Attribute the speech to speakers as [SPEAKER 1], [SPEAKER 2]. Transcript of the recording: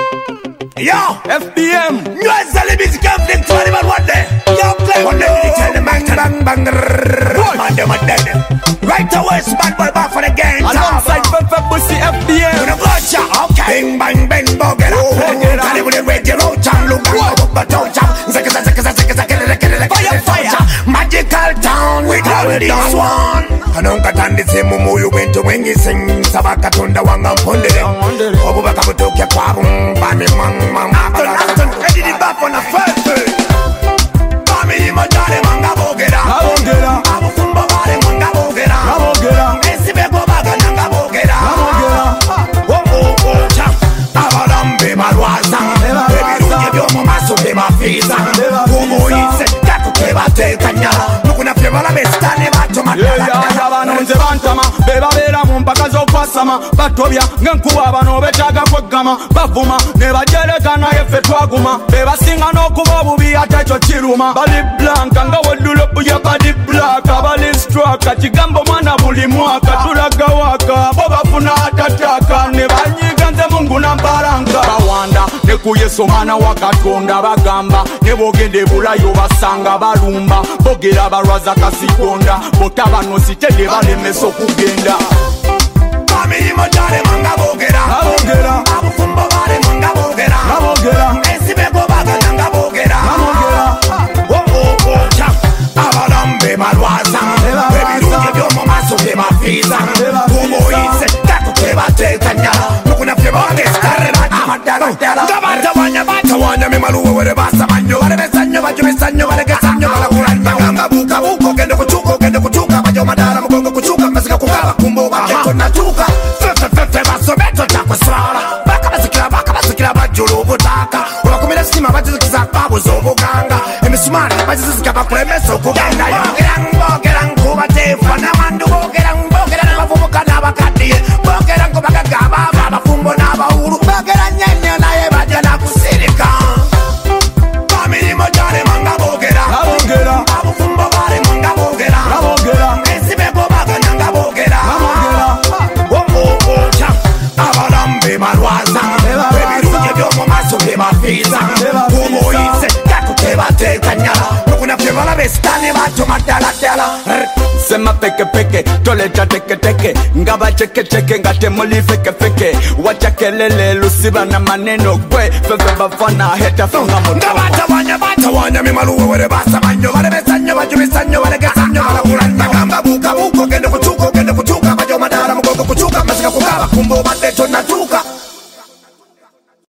[SPEAKER 1] Yo, FBM. You are selling music everything to anyone one day. Yo, play one day. You tell them bang, bang, bang. Man, them are dead. Right away, smart boy back for the game. Alongside Fefe Pussy FBM. You know, gotcha. Okay. Bing, bang, bang, bugger. Tell you with the radio, chang, look, fire, fire. Magical town with all this one. Anonka tandise mumu wento wengi sing sabaka tunda wanga pondere obubaka butoke kwabu bami mama Aston edit it back on the first day bami majare manga bogera abufumba bare manga bogera esibego baga nanga bogera oh cha abalambe marwaza ebirunye byomu maso be mafisa kumo yise kakukebate kanyala nukuna fyebala bestane bato matala
[SPEAKER 2] Nze bantama bebabeera mu mpaka z'okwasama batobya ng'enkuba abano betaaga kweggama bavuma ne bajereka naye ffe twaguma bebasinga n'okuba obubi ate ekyo kiruma bali blanka nga weddulopu ya bali blaka bali straka kigambo mwana buli mwaka tulaga waka bo bafuna atataka ne banyiga nze mungu nambalanka bawanda ne ku Yesu mwana wa Katonda bagamba ne bogende bulayo basanga balumba bogera balwaza kasitonda botabano sitede balemesa okugenda
[SPEAKER 1] bami majare manga bogera abufumba bare manga bogera esibego baga nanga bogera oh cha abalambe malwaza ebirunye byomu maso be mafisa kumo yise kakukebate kanyala nukuna fyebage stare batawanya memaluwe were basamanyo bare besanyo bajo besanyo bare gesanyo balakuranya ngamba buka buko gende kuchuka bajo madara mugongo kuchuka masika kukaba kumbo baketo natuka fefe basobeto takwasara baka basikira bajulu butaka ulakumira sima bazikiza babu zobuganga emisumari bazizika bakulemesa okugenda bogera nkuba tefana mandu bogera n'abavubuka n'abakaddiye bogera nkuba kagaba abafumbo n'abahuru bogera nyenya naye bajja nakusirika bamirimo gyale manga bogera abufumbo bale manga bogera esibego baga nanga bogera oh cha abalambe malwaza ebirunye byomu maso be mafisa kumo yise kakukebate kanyala nukuna fyebala bestane bato madala
[SPEAKER 2] sema peke toleta teke ngaba cheke nga temuli feke wacha kelele lusiba na maneno gwe fefe bafana heta funga moto
[SPEAKER 1] batawanya memaluwe were basamanyo bare besanyo bajo besanyo bare